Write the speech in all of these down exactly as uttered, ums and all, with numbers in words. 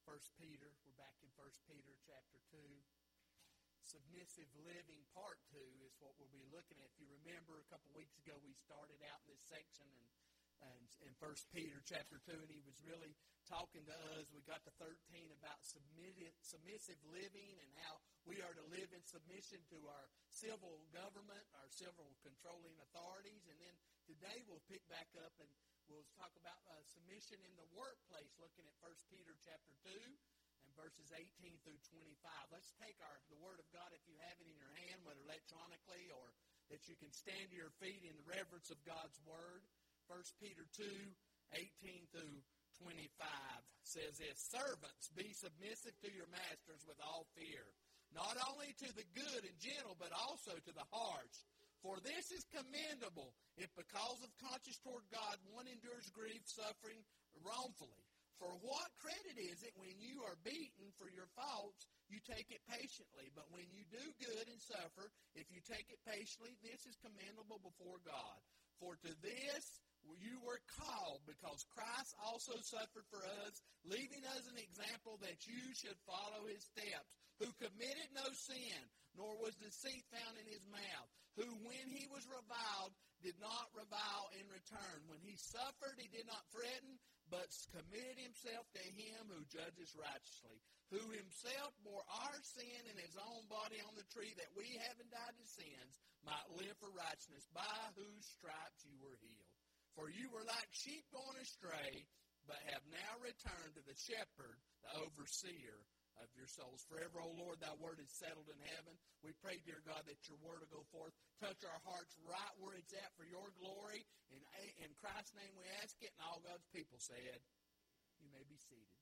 First Peter. We're back in First Peter chapter two. Submissive living part two is what we'll be looking at. If you remember, a couple weeks ago we started out in this section and and in First Peter chapter two, and he was really talking to us. We got to thirteen about submissive, submissive living and how we are to live in submission to our civil government, our civil controlling authorities. And then today we'll pick back up and we'll talk about uh, submission in the workplace, looking at First Peter chapter two and verses eighteen through twenty-five. Let's take our the Word of God, if you have it in your hand, whether electronically or that you can stand to your feet in the reverence of God's Word. First Peter two, eighteen through twenty-five says this: Servants, be submissive to your masters with all fear, not only to the good and gentle, but also to the harsh. For this is commendable, if because of conscience toward God one endures grief, suffering wrongfully. For what credit is it when you are beaten for your faults, you take it patiently? But when you do good and suffer, if you take it patiently, this is commendable before God. For to this you were called, because Christ also suffered for us, leaving us an example that you should follow his steps, who committed no sin, nor was deceit found in his mouth, who when he was reviled did not revile in return. When he suffered, he did not threaten, but committed himself to him who judges righteously, who himself bore our sin in his own body on the tree, that we, having died to sins, might live for righteousness, by whose stripes you were healed. For you were like sheep going astray, but have now returned to the shepherd, the overseer of your souls. Forever, O Lord, thy word is settled in heaven. We pray, dear God, that your word will go forth, touch our hearts right where it's at for your glory. In, in Christ's name we ask it, and all God's people said, you may be seated.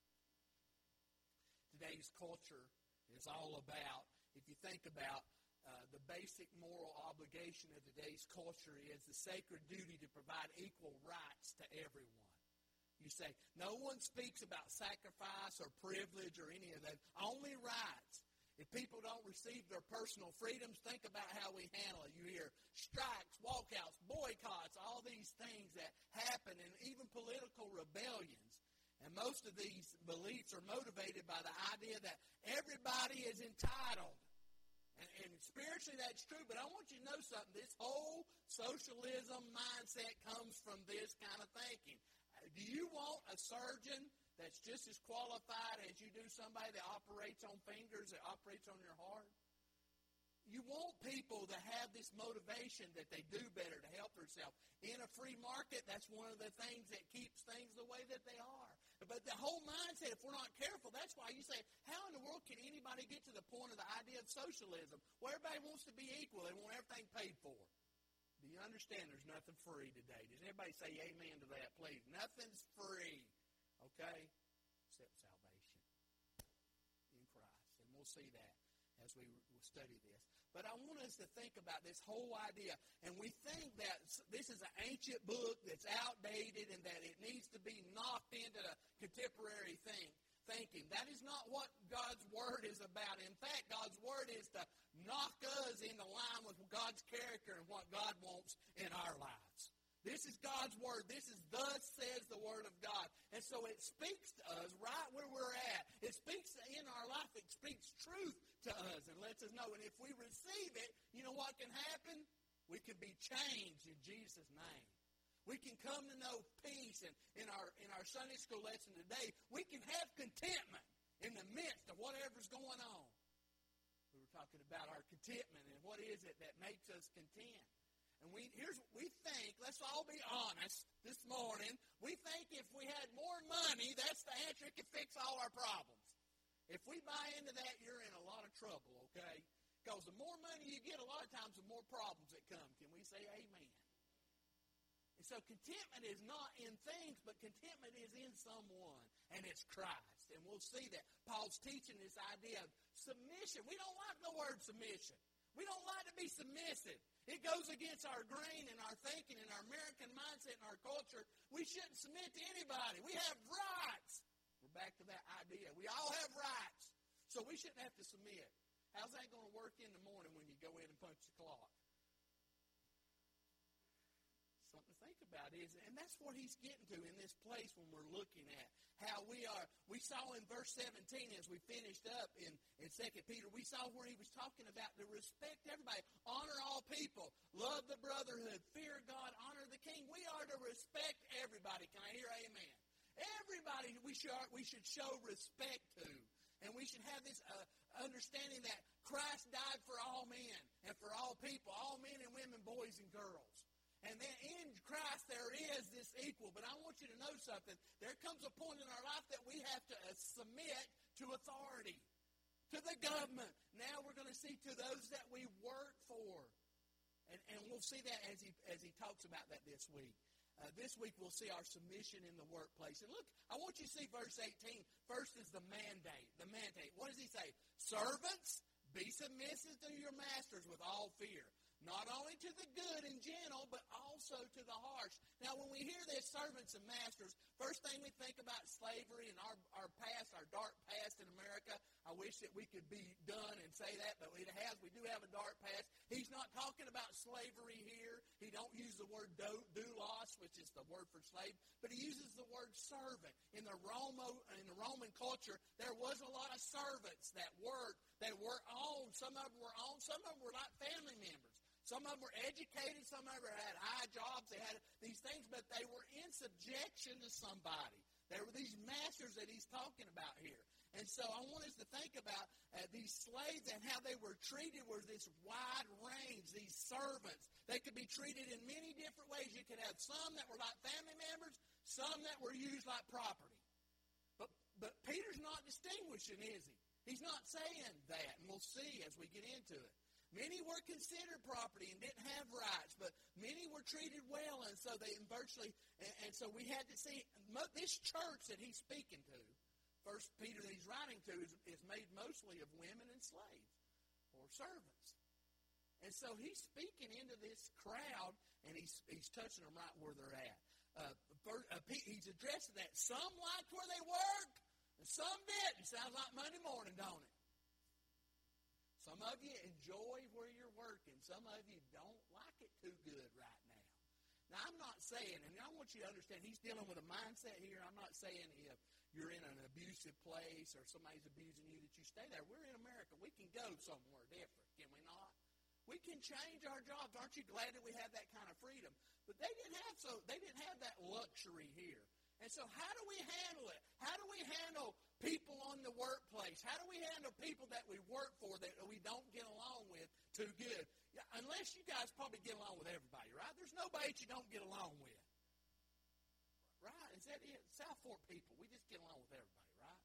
Today's culture is all about, if you think about uh, the basic moral obligation of today's culture is the sacred duty to provide equal rights to everyone. You say, no one speaks about sacrifice or privilege or any of that. Only rights. If people don't receive their personal freedoms, think about how we handle it. You hear strikes, walkouts, boycotts, all these things that happen, and even political rebellions. And most of these beliefs are motivated by the idea that everybody is entitled. And, and spiritually that's true, but I want you to know something. This whole socialism mindset comes from this kind of thinking. Do you want a surgeon that's just as qualified as you do somebody that operates on fingers, that operates on your heart? You want people to have this motivation that they do better to help themselves. In a free market, that's one of the things that keeps things the way that they are. But the whole mindset, if we're not careful, that's why you say, how in the world can anybody get to the point of the idea of socialism, where everybody wants to be equal, they want everything paid for? Do you understand there's nothing free today? Does anybody say amen to that, please? Nothing's free, okay, except salvation in Christ. And we'll see that as we study this. But I want us to think about this whole idea. And we think that this is an ancient book that's outdated and that it needs to be knocked into the contemporary thing. Thinking. That is not what God's Word is about. In fact, God's Word is to knock us into line with God's character and what God wants in our lives. This is God's Word. This is thus says the Word of God. And so it speaks to us right where we're at. It speaks in our life. It speaks truth to us and lets us know. And if we receive it, you know what can happen? We can be changed in Jesus' name. We can come to know peace, and in our in our Sunday school lesson today, we can have contentment in the midst of whatever's going on. We were talking about our contentment and what is it that makes us content. And we here's what we think. Let's all be honest this morning. We think if we had more money, that's the answer. It can fix all our problems. If we buy into that, you're in a lot of trouble, okay? Because the more money you get, a lot of times the more problems that come. Can we say amen? And so contentment is not in things, but contentment is in someone, and it's Christ. And we'll see that. Paul's teaching this idea of submission. We don't like the word submission. We don't like to be submissive. It goes against our grain and our thinking and our American mindset and our culture. We shouldn't submit to anybody. We have rights. We're back to that idea. We all have rights. So we shouldn't have to submit. How's that going to work in the morning when you go in and punch the clock? Something to think about is, and that's what he's getting to in this place when we're looking at how we are, we saw in verse seventeen as we finished up in, in Second Peter, we saw where he was talking about to respect everybody, honor all people, love the brotherhood, fear God, honor the king. We are to respect everybody. Can I hear amen? Everybody we should, we should show respect to. And we should have this uh, understanding that Christ died for all men and for all people, all men and women, boys and girls. And then in Christ there is this equal. But I want you to know something. There comes a point in our life that we have to uh, submit to authority, to the government. Now we're going to see to those that we work for. And, and we'll see that as he, as he talks about that this week. Uh, this week we'll see our submission in the workplace. And look, I want you to see verse eighteen. First is the mandate. The mandate. What does he say? Servants, be submissive to your masters with all fear. Not only to the good and gentle, but also to the harsh. Now, when we hear this, servants and masters, first thing we think about slavery and our, our past, our dark past in America. I wish that we could be done and say that, but it has. We do have a dark past. He's not talking about slavery here. He don't use the word doulos, which is the word for slave, but he uses the word servant. In the Romo, in the Roman culture, there was a lot of servants that worked. They were owned. Some of them were owned. Some of them were like family members. Some of them were educated. Some of them had high jobs. They had these things, but they were in subjection to somebody. There were these masters that he's talking about here. And so I want us to think about uh, these slaves and how they were treated was this wide range, these servants. They could be treated in many different ways. You could have some that were like family members, some that were used like property. But, but Peter's not distinguishing, is he? He's not saying that, and we'll see as we get into it. Many were considered property and didn't have rights, but many were treated well, and so they virtually, and, and so we had to see, this church that he's speaking to, First Peter that he's writing to, is, is made mostly of women and slaves, or servants. And so he's speaking into this crowd, and he's, he's touching them right where they're at. Uh, first, uh, he's addressing that. Some liked where they work, and some didn't. Sounds like Monday morning, don't it? Some of you enjoy where you're working. Some of you don't like it too good right now. Now, I'm not saying, and I want you to understand, he's dealing with a mindset here. I'm not saying if you're in an abusive place or somebody's abusing you that you stay there. We're in America. We can go somewhere different, can we not? We can change our jobs. Aren't you glad that we have that kind of freedom? But they didn't have so they didn't have that luxury here. And so how do we handle it? How do we handle people on the workplace? How do we handle people that we work for that we don't get along with too good? Yeah, unless you guys probably get along with everybody, right? There's nobody that you don't get along with. Right? Is that it? South Fork people, we just get along with everybody, right?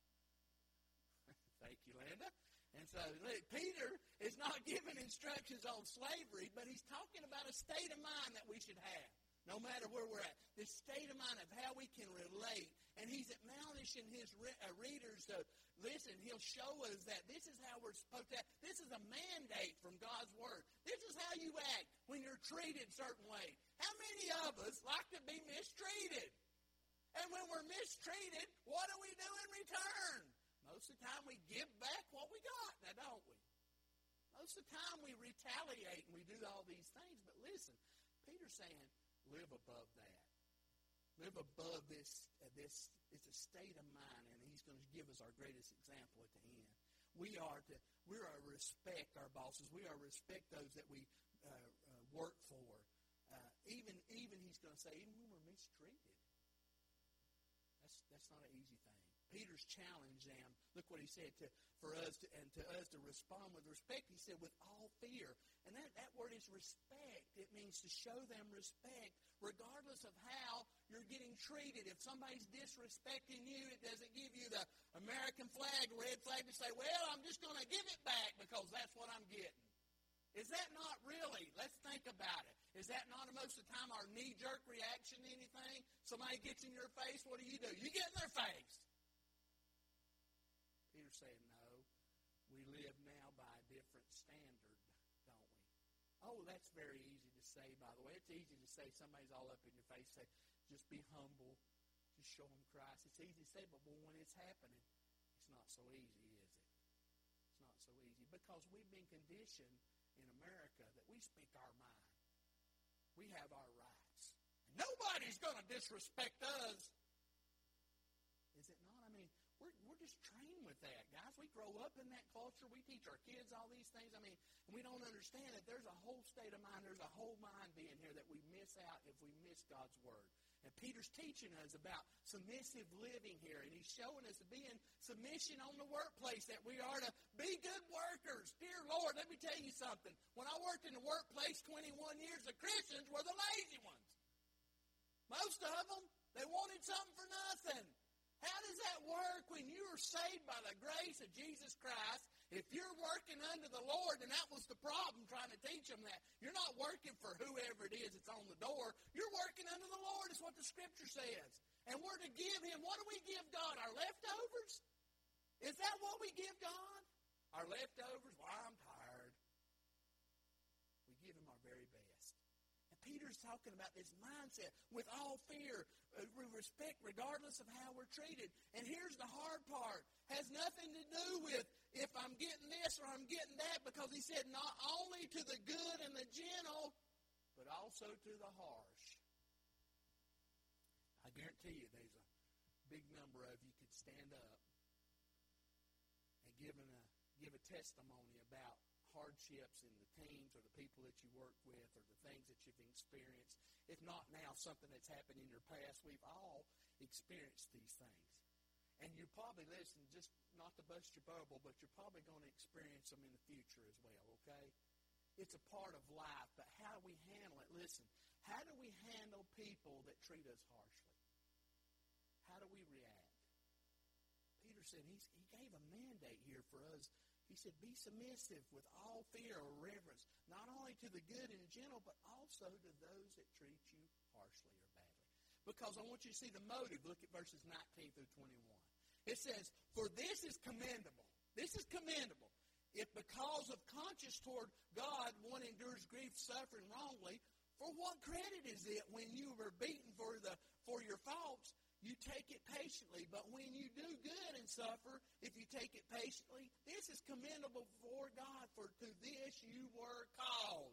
Thank you, Linda. And so look, Peter is not giving instructions on slavery, but he's talking about a state of mind that we should have. No matter where we're at, this state of mind of how we can relate. And he's admonishing his re- uh, readers to listen. He'll show us that this is how we're supposed to act. This is a mandate from God's Word. This is how you act when you're treated certain ways. How many of us like to be mistreated? And when we're mistreated, what do we do in return? Most of the time we give back what we got, now don't we? Most of the time we retaliate and we do all these things. But listen, Peter's saying, live above that. Live above this. Uh, this it's a state of mind, and he's going to give us our greatest example at the end. We are to we are to respect our bosses. We are to respect those that we uh, uh, work for. Uh, even even he's going to say, even when we're mistreated. That's that's not an easy thing. Peter's challenged them. Look what he said to for us to, and to us to respond with respect. He said with all fear. And that, that word is respect. It means to show them respect regardless of how you're getting treated. If somebody's disrespecting you, it doesn't give you the American flag, red flag to say, well, I'm just going to give it back because that's what I'm getting. Is that not really? Let's think about it. Is that not most of the time our knee-jerk reaction to anything? Somebody gets in your face, what do you do? You get in their face. Peter's saying, no, we live now by a different standard, don't we? Oh, that's very easy to say, by the way. It's easy to say somebody's all up in your face, say, just be humble, just show them Christ. It's easy to say, but when it's happening, it's not so easy, is it? It's not so easy because we've been conditioned in America that we speak our mind. We have our rights. And nobody's going to disrespect us. Is it not? We're, we're just trained with that, guys. We grow up in that culture. We teach our kids all these things. I mean, we don't understand that there's a whole state of mind. There's a whole mind being here that we miss out if we miss God's Word. And Peter's teaching us about submissive living here, and he's showing us being submission on the workplace, that we are to be good workers. Dear Lord, let me tell you something. When I worked in the workplace twenty-one years, the Christians were the lazy ones. Most of them, they wanted something for nothing. How does that work when you are saved by the grace of Jesus Christ? If you're working under the Lord, and that was the problem, trying to teach them that. You're not working for whoever it is that's on the door. You're working under the Lord, is what the Scripture says. And we're to give Him, what do we give God? Our leftovers? Is that what we give God? Our leftovers? Well, I'm tired. We give Him our very best. And Peter's talking about this mindset with all fear, uh, respect regardless of how we're treated. And here's the hard part. Has nothing to do with if I'm getting this or I'm getting that, because he said not only to the good and the gentle, but also to the harsh. I guarantee you there's a big number of you could stand up and give a, give a testimony about hardships in the teams or the people that you work with or the things that you've experienced. If not now, something that's happened in your past. We've all experienced these things. And you're probably, listen, just not to bust your bubble, but you're probably going to experience them in the future as well, okay? It's a part of life, but how do we handle it? Listen, how do we handle people that treat us harshly? How do we react? Peter said he's, he gave a mandate here for us. He said, be submissive with all fear or reverence, not only to the good and gentle, but also to those that treat you harshly or badly. Because I want you to see the motive. Look at verses nineteen through twenty-one. It says, for this is commendable. This is commendable. If because of conscience toward God one endures grief, suffering wrongly, for what credit is it when you were beaten for the for your faults? You take it patiently. But when you do good and suffer, if you take it patiently, this is commendable before God, for to this you were called.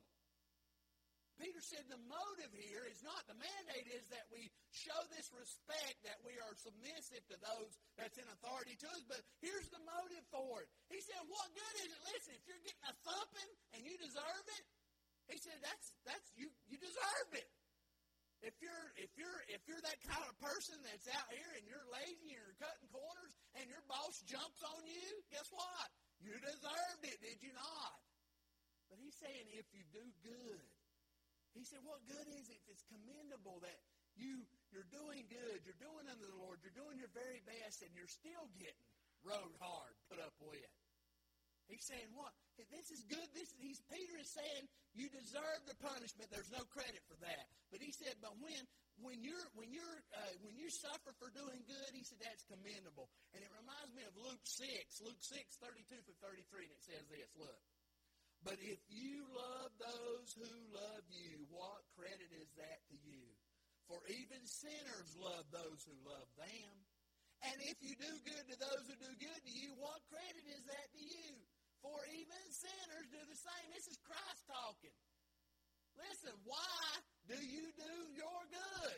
Peter said the motive here is not, the mandate is that we show this respect, that we are submissive to those that's in authority to us, but here's the motive for it. He said, what good is it? Listen, if you're getting a thumping and you deserve it, he said, that's, that's, you, you deserve it. If you're, if you're, if you're that kind of person that's out here and you're lazy and you're cutting corners and your boss jumps on you, guess what? You deserved it, did you not? But he's saying if you do good, he said, what good is it if it's commendable that you, you're doing good, you're doing unto the Lord, you're doing your very best, and you're still getting rode hard, put up with? He's saying what? This is good. This he's Peter is saying you deserve the punishment. There's no credit for that. But he said, but when when you're when you're uh, when you suffer for doing good, he said that's commendable. And it reminds me of Luke six, Luke six, thirty-two through thirty-three, and it says this. Look. But if you love those who love you, what credit is that to you? For even sinners love those who love them. And if you do good to those who do good to you, what credit is that to you? For even sinners do the same. This is Christ talking. Listen, why do you do your good?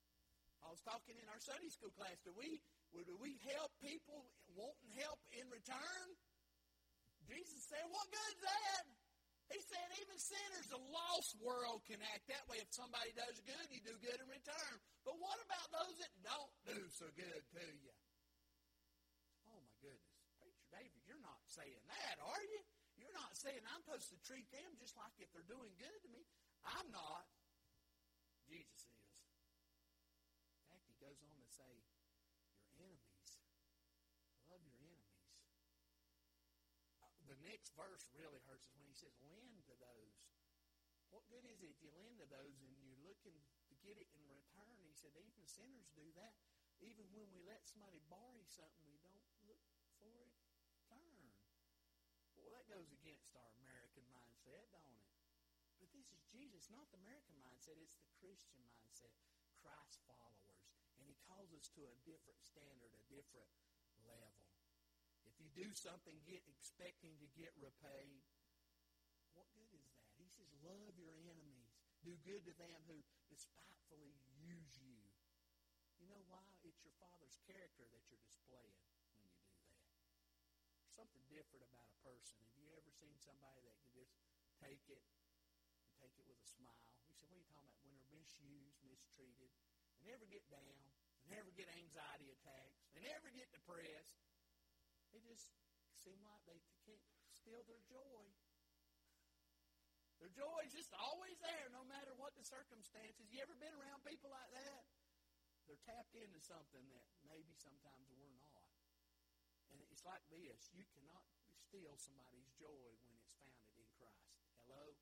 I was talking in our Sunday school class. Do we, do we help people wanting help in return? Jesus said, what good is that? He said even sinners, the lost world can act that way. If somebody does good, you do good in return. But what about those that don't do so good to you? Oh, my goodness. Preacher David, you're not saying that, are you? You're not saying I'm supposed to treat them just like if they're doing good to me. I'm not. Jesus is. In fact, he goes on to say, your enemies. Love your enemies. The next verse really hurts us when he says, lend to those. What good is it if you lend to those and you're looking to get it in return? He said, even sinners do that. Even when we let somebody borrow something, we don't look for it in return. Well, that goes against our American mindset, don't it? But this is Jesus, not the American mindset. It's the Christian mindset, Christ followers. And he calls us to a different standard, a different level. If you do something get expecting to get repaid, what good is that? He says, love your enemies. Do good to them who despitefully use you. You know why? It's your Father's character that you're displaying when something different about a person. Have you ever seen somebody that can just take it and take it with a smile? We said, what are you talking about? When they're misused, mistreated, they never get down, they never get anxiety attacks, they never get depressed. They just seem like they can't steal their joy. Their joy is just always there, no matter what the circumstances. You ever been around people like that? They're tapped into something that maybe sometimes we're not. And it's like this. You cannot steal somebody's joy when it's founded in Christ. Hello?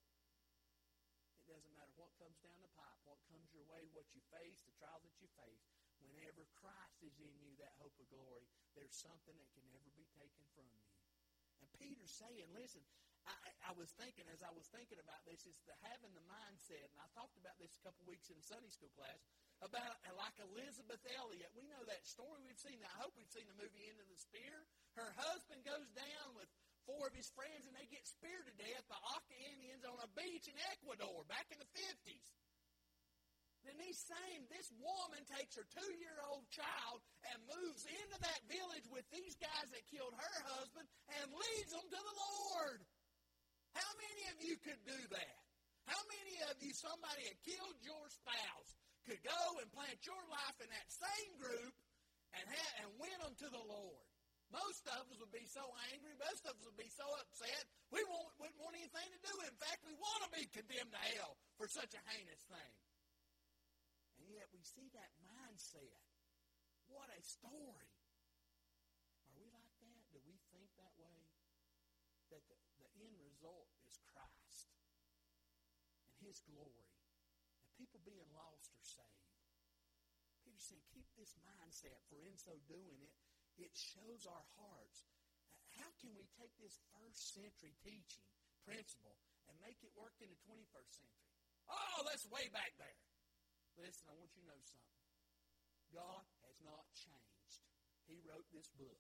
It doesn't matter what comes down the pipe, what comes your way, what you face, the trials that you face. Whenever Christ is in you, that hope of glory, there's something that can never be taken from you. And Peter's saying, listen, I, I was thinking, as I was thinking about this, is the having the mindset, and I talked about this a couple weeks in the Sunday school class, about like Elizabeth Elliot. We know that story. We've seen that. I hope we've seen the movie Into the Spear. Her husband goes down with four of his friends, and they get speared to death by Auca Indians on a beach in Ecuador back in the fifties. Then he's saying this woman takes her two-year-old child and moves into that village with these guys that killed her husband and leads them to the Lord. How many of you could do that? How many of you, somebody had killed your spouse, could go and plant your life in that same group and, ha- and win them to the Lord? Most of us would be so angry. Most of us would be so upset. We won't, wouldn't want anything to do with it. In fact, we want to be condemned to hell for such a heinous thing. And yet we see that mindset. What a story. Are we like that? Do we think that way? That the, the end result is Christ and His glory. And people being lost are saved. Peter's saying, keep this mindset, for in so doing it, it shows our hearts. How can we take this first century teaching, principle, and make it work in the twenty-first century? Oh, that's way back there. Listen, I want you to know something. God has not changed. He wrote this book.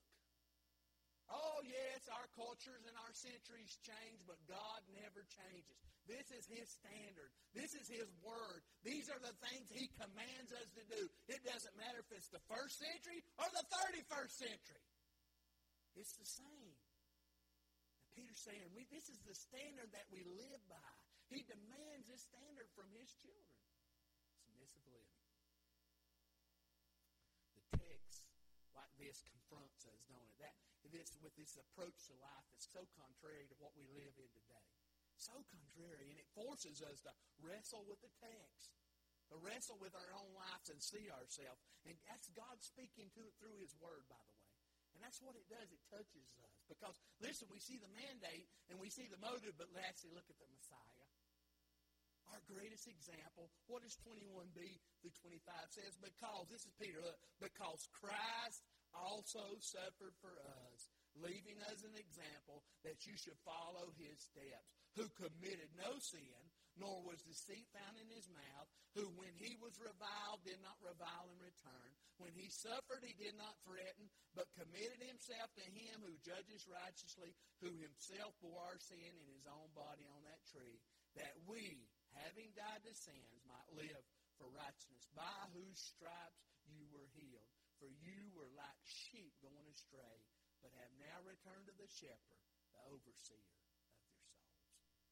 Oh, yes, our cultures and our centuries change, but God never changes. This is His standard. This is His word. These are the things He commands us to do. It doesn't matter if it's the first century or the thirty-first century. It's the same. And Peter's saying, we, this is the standard that we live by. He demands this standard from His children. Submissive living. The text like this confronts us, don't it? That this with this approach to life that's so contrary to what we live in today. So contrary, and it forces us to wrestle with the text, to wrestle with our own lives and see ourselves. And that's God speaking to it through His Word, by the way. And that's what it does. It touches us. Because, listen, we see the mandate and we see the motive, but lastly, look at the Messiah. Our greatest example. What does twenty-one b through twenty-five says? Because, this is Peter, look, because Christ also suffered for us, leaving us an example that you should follow His steps, who committed no sin, nor was deceit found in His mouth, who when He was reviled did not revile in return. When He suffered, He did not threaten, but committed Himself to Him who judges righteously, who Himself bore our sin in His own body on that tree, that we, having died to sins, might live for righteousness, by whose stripes you were healed. For you were like sheep going astray, but have now returned to the shepherd, the overseer of your souls.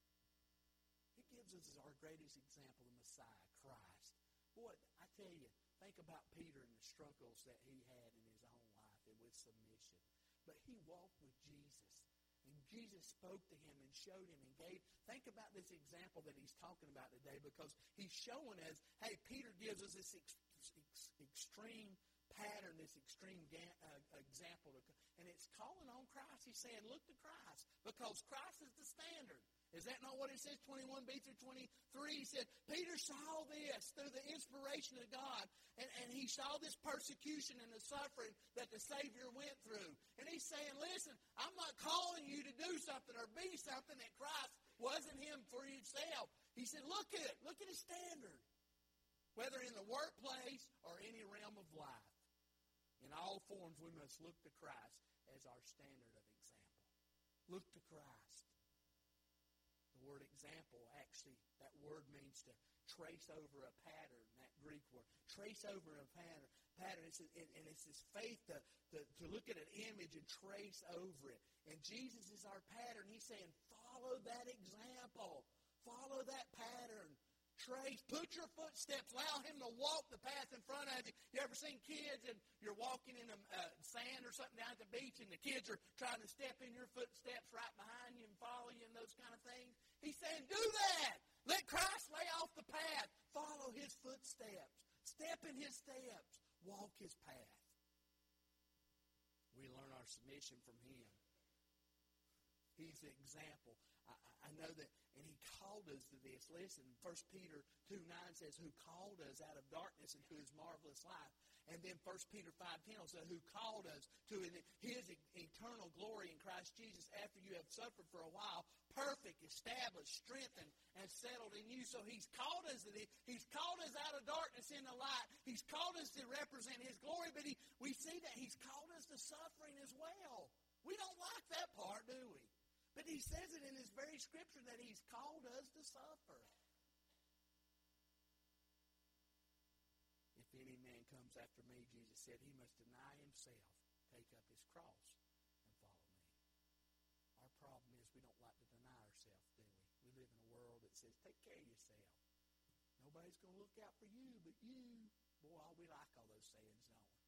He gives us as our greatest example the Messiah, Christ. Boy, I tell you, think about Peter and the struggles that he had in his own life and with submission. But he walked with Jesus. And Jesus spoke to him and showed him and gave. Think about this example that he's talking about today, because he's showing us, hey, Peter gives us this ex- ex- extreme pattern, this extreme ga- uh, example. To, and it's calling on Christ. He's saying, look to Christ, because Christ is the standard. Is that not what it says, twenty-one b through twenty-three? He said, Peter saw this through the inspiration of God, and, and he saw this persecution and the suffering that the Savior went through. And he's saying, listen, I'm not calling you to do something or be something that Christ wasn't Him for Himself. He said, look at it. Look at His standard. Whether in the workplace or any realm of life, in all forms we must look to Christ as our standard of example. Look to Christ. The word example, actually, that word means to trace over a pattern, that Greek word. Trace over a pattern. pattern. It's, it, and it's this faith to, to, to look at an image and trace over it. And Jesus is our pattern. He's saying, follow that example. Follow that pattern. Trace, put your footsteps, allow him to walk the path in front of you. You ever seen kids and you're walking in the uh, sand or something down at the beach and the kids are trying to step in your footsteps right behind you and follow you and those kind of things? He's saying, do that. Let Christ lay off the path. Follow his footsteps. Step in his steps. Walk his path. We learn our submission from him. He's the example. I, I know that, and he called us to this. Listen, First Peter two nine says, who called us out of darkness into his marvelous light. And then First Peter five ten says, who called us to his eternal glory in Christ Jesus after you have suffered for a while, perfect, established, strengthened, and settled in you. So he's called us to this. He's called us out of darkness into light. He's called us to represent his glory, but he, we see that he's called us to suffering as well. We don't like that part, do we? But he says it in his very scripture that he's called us to suffer. If any man comes after me, Jesus said, he must deny himself, take up his cross, and follow me. Our problem is we don't like to deny ourselves, do we? We live in a world that says, take care of yourself. Nobody's going to look out for you but you. Boy, all we like all those sayings, don't we?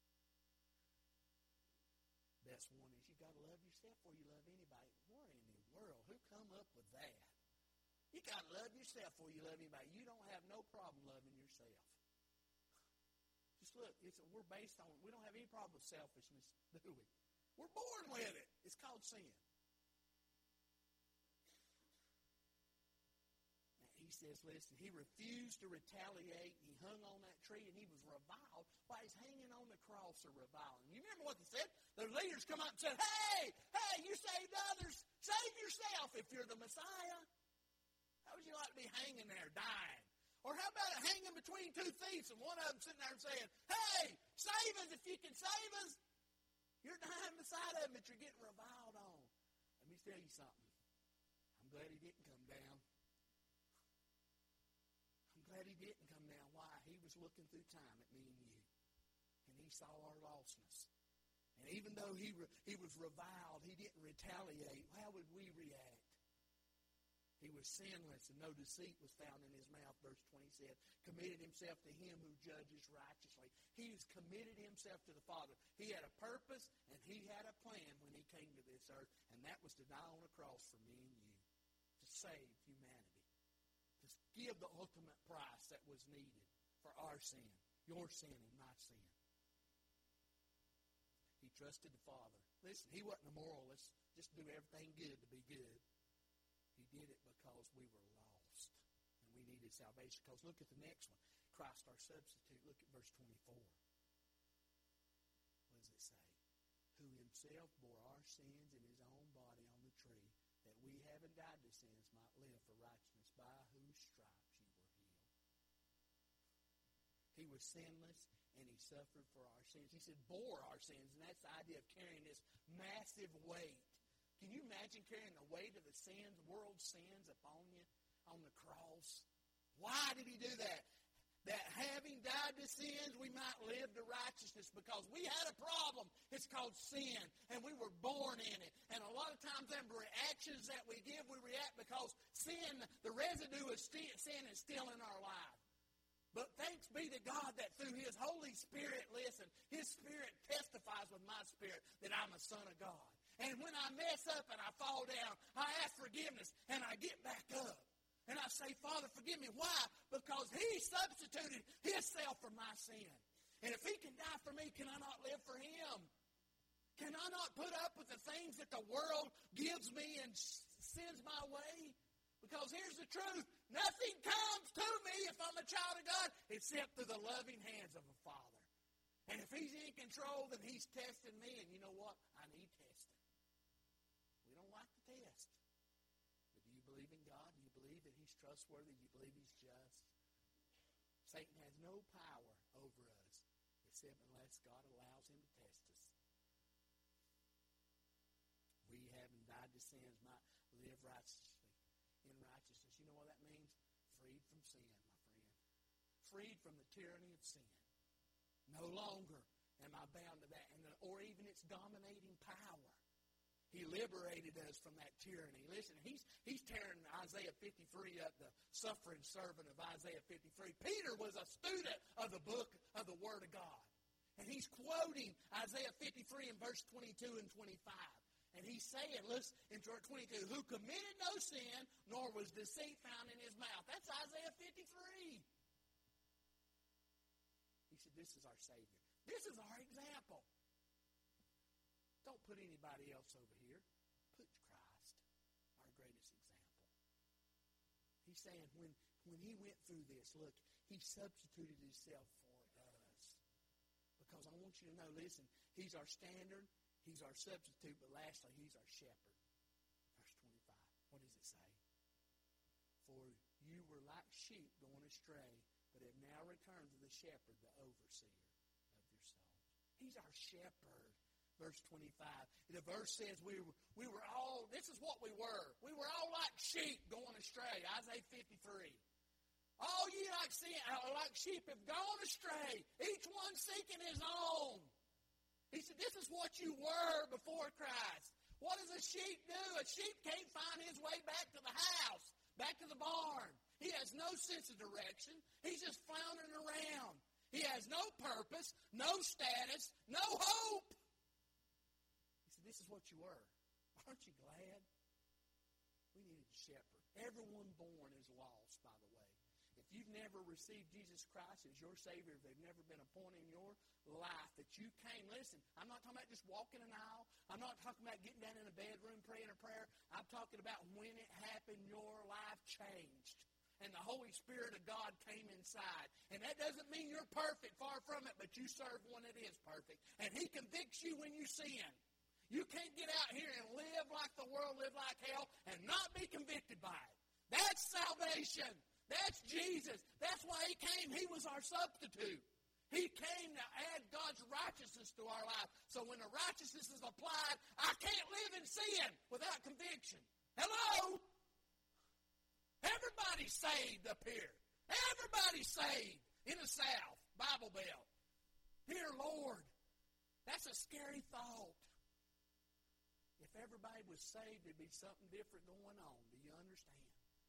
Best one is you got to love yourself before you love anybody. What in the world? Who come up with that? You got to love yourself before you love anybody. You don't have no problem loving yourself. Just look, it's, we're based on, we don't have any problem with selfishness, do we? We're born with it. It's called sin. He says, listen, he refused to retaliate. He hung on that tree and he was reviled while he's hanging on the cross or reviling. You remember what they said? The leaders come out and said, hey, hey, you saved others. Save yourself if you're the Messiah. How would you like to be hanging there dying? Or how about it hanging between two thieves and one of them sitting there and saying, hey, save us if you can save us. You're dying beside them, but you're getting reviled on. Let me tell you something. I'm glad he didn't come down. I'm glad he didn't come down. Why? He was looking through time at me and you. And he saw our lostness. And even though he re- he was reviled, he didn't retaliate. How would we react? He was sinless and no deceit was found in his mouth. Verse twenty said, committed himself to him who judges righteously. He's committed himself to the Father. He had a purpose and he had a plan when he came to this earth. And that was to die on a cross for me and you. To save humanity. To give the ultimate price that was needed for our sin. Your sin and my sin. He trusted the Father. Listen, he wasn't a moralist. Just do everything good to be good. He did it because we were lost. And we needed salvation. Because look at the next one. Christ our substitute. Look at verse twenty-four. What does it say? Who himself bore our sins in his own body on the tree, that we having died to sins might live for righteousness, by whose stripes you were healed. He was sinless, and he suffered for our sins. He said, bore our sins, and that's the idea of carrying this massive weight. Can you imagine carrying the weight of the sins, world's sins upon you on the cross? Why did he do that? That having died to sins, we might live to righteousness, because we had a problem. It's called sin, and we were born in it. And a lot of times the reactions that we give, we react because sin, the residue of sin is still in our life. But thanks be to God that through his Holy Spirit, listen, his Spirit testifies with my spirit that I'm a son of God. And when I mess up and I fall down, I ask forgiveness, and I get back up. And I say, Father, forgive me. Why? Because he substituted himself for my sin. And if he can die for me, can I not live for him? Can I not put up with the things that the world gives me and sends my way? Because here's the truth. Nothing comes to me if I'm a child of God except through the loving hands of a Father. And if he's in control, then he's testing me. And you know what? I need testing. We don't like the test. But do you believe in God? Do you believe that he's trustworthy? Do you believe he's just? Satan has no power over us except unless God allows him to test us. We, having died to sins, might live righteously. In righteousness. You know what that means? Freed from sin, my friend. Freed from the tyranny of sin. No longer am I bound to that, and the, or even its dominating power. He liberated us from that tyranny. Listen, he's he's tearing Isaiah fifty-three up, the suffering servant of Isaiah fifty-three. Peter was a student of the book of the Word of God. And he's quoting Isaiah fifty-three in verse twenty-two and twenty-five. And he's saying, listen, in verse twenty-two, who committed no sin, nor was deceit found in his mouth. That's Isaiah fifty-three. He said, this is our Savior. This is our example. Don't put anybody else over here. Put Christ, our greatest example. He's saying when, when he went through this, look, he substituted himself for us. Because I want you to know, listen, he's our standard, he's our substitute, but lastly, he's our shepherd. Verse twenty-five, what does it say? For you were like sheep going astray, but have now returned to the shepherd, the overseer of your souls. He's our shepherd. Verse twenty-five. The verse says we were, we were all, this is what we were. We were all like sheep going astray. Isaiah fifty-three. All ye like, sin, like sheep have gone astray, each one seeking his own. He said, this is what you were before Christ. What does a sheep do? A sheep can't find his way back to the house, back to the barn. He has no sense of direction. He's just floundering around. He has no purpose, no status, no hope. This is what you were. Aren't you glad? We needed a shepherd. Everyone born is lost, by the way. If you've never received Jesus Christ as your Savior, if there's never been a point in your life that you came, listen, I'm not talking about just walking an aisle. I'm not talking about getting down in a bedroom praying a prayer. I'm talking about when it happened, your life changed. And the Holy Spirit of God came inside. And that doesn't mean you're perfect, far from it, but you serve one that is perfect. And He convicts you when you sin. You can't get out here and live like the world, live like hell, and not be convicted by it. That's salvation. That's Jesus. That's why He came. He was our substitute. He came to add God's righteousness to our life. So when the righteousness is applied, I can't live in sin without conviction. Hello? Everybody's saved up here. Everybody's saved in the South, Bible Belt. Dear Lord, that's a scary thought. If everybody was saved, there'd be something different going on. Do you understand?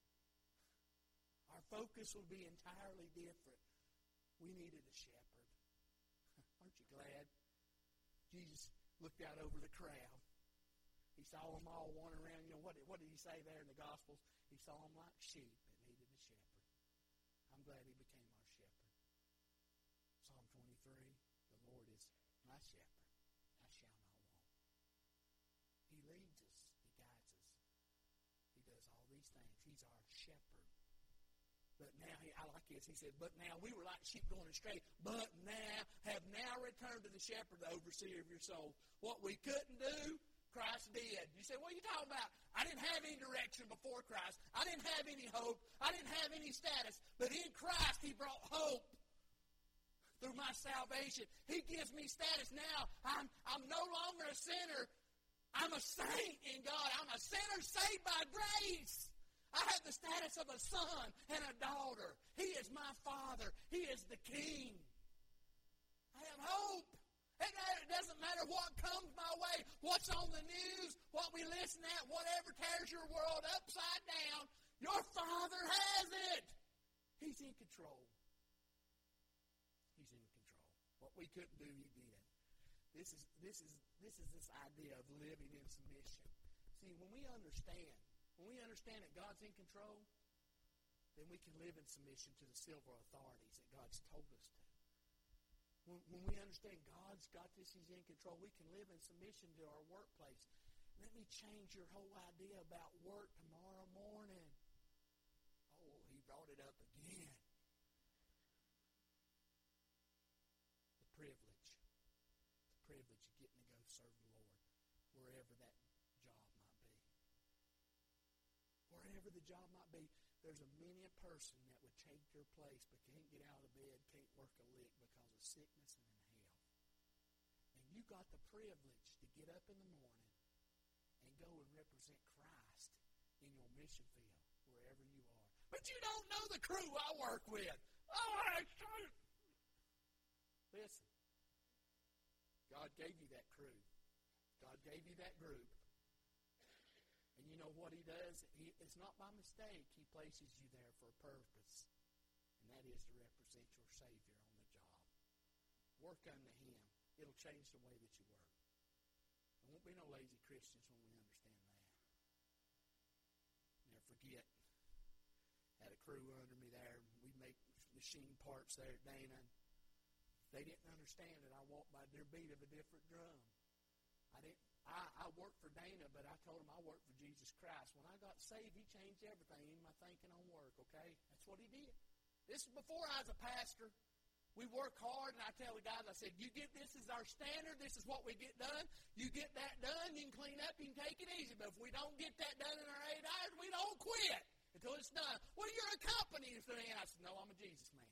Our focus will be entirely different. We needed a shepherd. Aren't you glad? Jesus looked out over the crowd. He saw them all wandering around. You know, what, what did He say there in the Gospels? He saw them like sheep that needed a shepherd. I'm glad He became our shepherd. Psalm twenty-three, the Lord is my shepherd. I shall not want. He leads us. He guides us. He does all these things. He's our shepherd. But now, he, I like this. He said, but now we were like sheep going astray, but now have now returned to the shepherd, the overseer of your soul. What we couldn't do, Christ did. You say, what are you talking about? I didn't have any direction before Christ. I didn't have any hope. I didn't have any status. But in Christ, He brought hope. Through my salvation, He gives me status now. I'm, I'm no longer a sinner. I'm a saint in God. I'm a sinner saved by grace. I have the status of a son and a daughter. He is my Father. He is the King. I have hope. It doesn't matter what comes my way, what's on the news, what we listen at, whatever tears your world upside down, your Father has it. He's in control. He's in control. What we couldn't do, He did. This is this is this is this idea of living in submission. See, when we understand, when we understand that God's in control, then we can live in submission to the civil authorities that God's told us to. When, when we understand God's got this, He's in control, we can live in submission to our workplace. Let me change your whole idea about work tomorrow morning. Oh, he brought it up again. The privilege. The privilege of getting to go serve the Lord wherever that job might be. Wherever the job might be, there's a many a person that would take your place but can't get out of bed, can't work a lick because of sickness and in health. And you got the privilege to get up in the morning and go and represent Christ in your mission field, wherever you are. But you don't know the crew I work with. Oh, I can't. Listen, God gave you that crew. God gave you that group. know what he does? He, it's not by mistake. He places you there for a purpose, and that is to represent your Savior on the job. Work unto him. It'll change the way that you work. There won't be no lazy Christians when we understand that. Never forget, had a crew under me there. We make machine parts there at Dana. They didn't understand it. I walked by their beat of a different drum. I didn't. I, I worked for Dana, but I told him I worked for Jesus Christ. When I got saved, he changed everything, even my thinking on work, okay? That's what he did. This is before I was a pastor. We work hard, and I tell the guys, I said, you get this is our standard. This is what we get done. You get that done, you can clean up, you can take it easy. But if we don't get that done in our eight hours, we don't quit until it's done. Well, you're a company. And I said, no, I'm a Jesus man.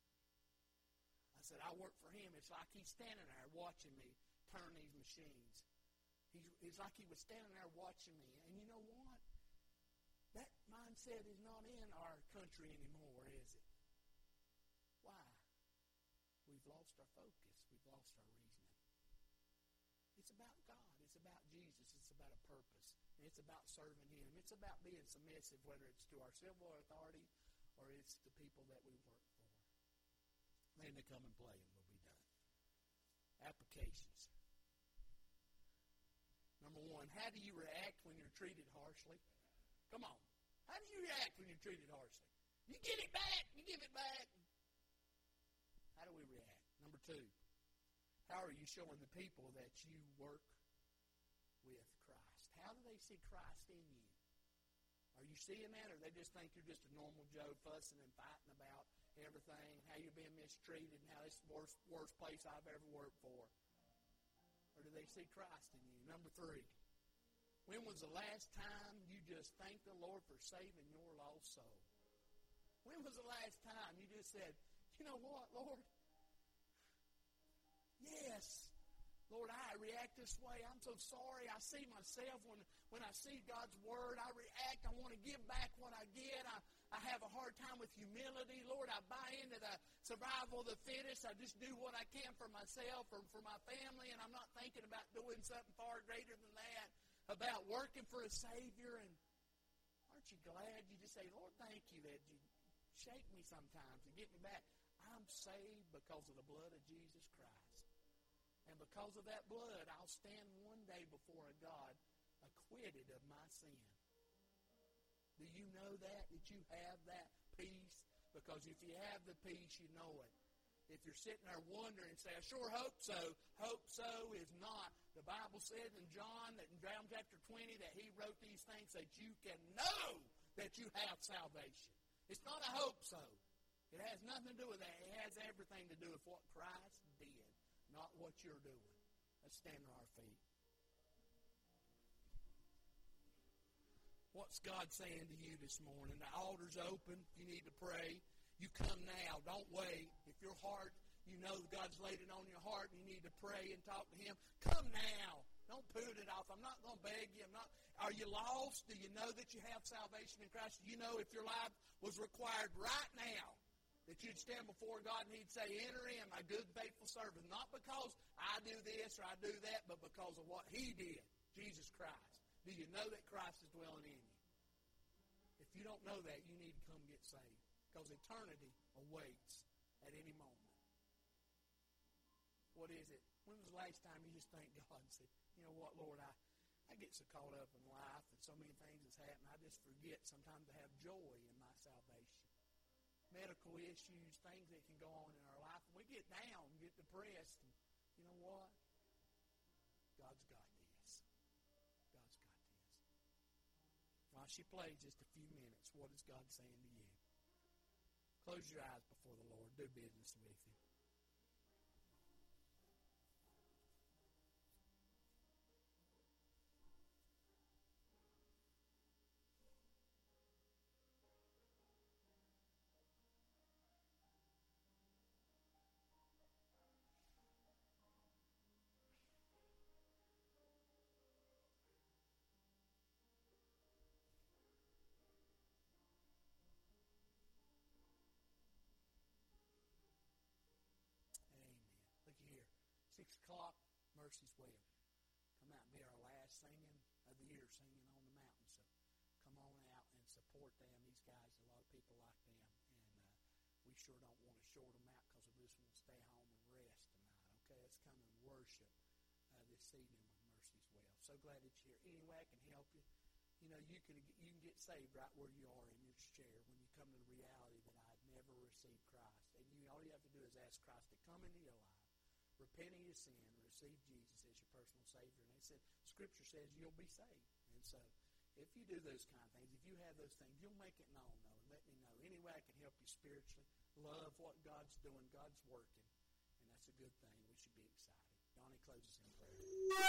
I said, I work for him. It's like he's standing there watching me turn these machines. He's, it's like he was standing there watching me. And you know what? That mindset is not in our country anymore, is it? Why? We've lost our focus. We've lost our reasoning. It's about God. It's about Jesus. It's about a purpose. And it's about serving him. It's about being submissive, whether it's to our civil authority or it's the people that we work for. Then they come and play and we'll be done. Applications. Number one, how do you react when you're treated harshly? Come on. How do you react when you're treated harshly? You get it back. You give it back. How do we react? Number two, how are you showing the people that you work with Christ? How do they see Christ in you? Are you seeing that, or they just think you're just a normal Joe fussing and fighting about everything, how you're being mistreated, and how it's the worst, worst place I've ever worked for? Or do they see Christ in you? Number three, when was the last time you just thanked the Lord for saving your lost soul? When was the last time you just said, you know what, Lord? Yes, Lord, I react this way. I'm so sorry. I see myself when, when I see God's Word. I react. I want to give back what I get. I, I have a hard time with humility. Lord, I buy into the survival of the fittest. I just do what I can for myself or for my family, and I'm not thinking about doing something far greater than that, about working for a Savior. And aren't you glad? You just say, Lord, thank you that you shake me sometimes and get me back. I'm saved because of the blood of Jesus Christ. And because of that blood, I'll stand one day before a God acquitted of my sin. Do you know that? That you have that peace? Because if you have the peace, you know it. If you're sitting there wondering and say, I sure hope so, hope so is not. The Bible says in John, that in John chapter twenty, that he wrote these things that you can know that you have salvation. It's not a hope so. It has nothing to do with that. It has everything to do with what Christ did, not what you're doing. Let's stand on our feet. What's God saying to you this morning? The altar's open. You need to pray. You come now. Don't wait. If your heart, you know God's laid it on your heart and you need to pray and talk to him, come now. Don't put it off. I'm not going to beg you. I'm not. Are you lost? Do you know that you have salvation in Christ? Do you know if your life was required right now, that you'd stand before God and he'd say, enter in, my good, faithful servant. Not because I do this or I do that, but because of what he did, Jesus Christ. Do you know that Christ is dwelling in you? If you don't know that, you need to come get saved. Because eternity awaits at any moment. What is it? When was the last time you just thanked God and said, you know what, Lord, I, I get so caught up in life and so many things that's happened, I just forget sometimes to have joy in my salvation. Medical issues, things that can go on in our life. We get down, get depressed, and you know what? God's got this. God's got this. While she plays just a few minutes, what is God saying to you? Close your eyes before the Lord. Do business with him. Six o'clock, Mercy's Well. Come out and be our last singing of the year, singing on the mountain. So support them. These guys, a lot of people like them, and uh, we sure don't want to short them out because we just want to stay home and rest tonight. Okay, let's come and worship uh, this evening with Mercy's Well. So glad that you're here. Any way I can help you, you know, you can you can get saved right where you are in your chair when you come to the reality that I've never received Christ. And you all you have to do is ask Christ to come into your life, repent of your sin, receive Jesus as your personal Savior. And they said, Scripture says you'll be saved. And so if you do those kind of things, if you have those things, you'll make it known, though, and let me know. Any way I can help you spiritually, love what God's doing, God's working, and that's a good thing. We should be excited. Donnie closes in prayer.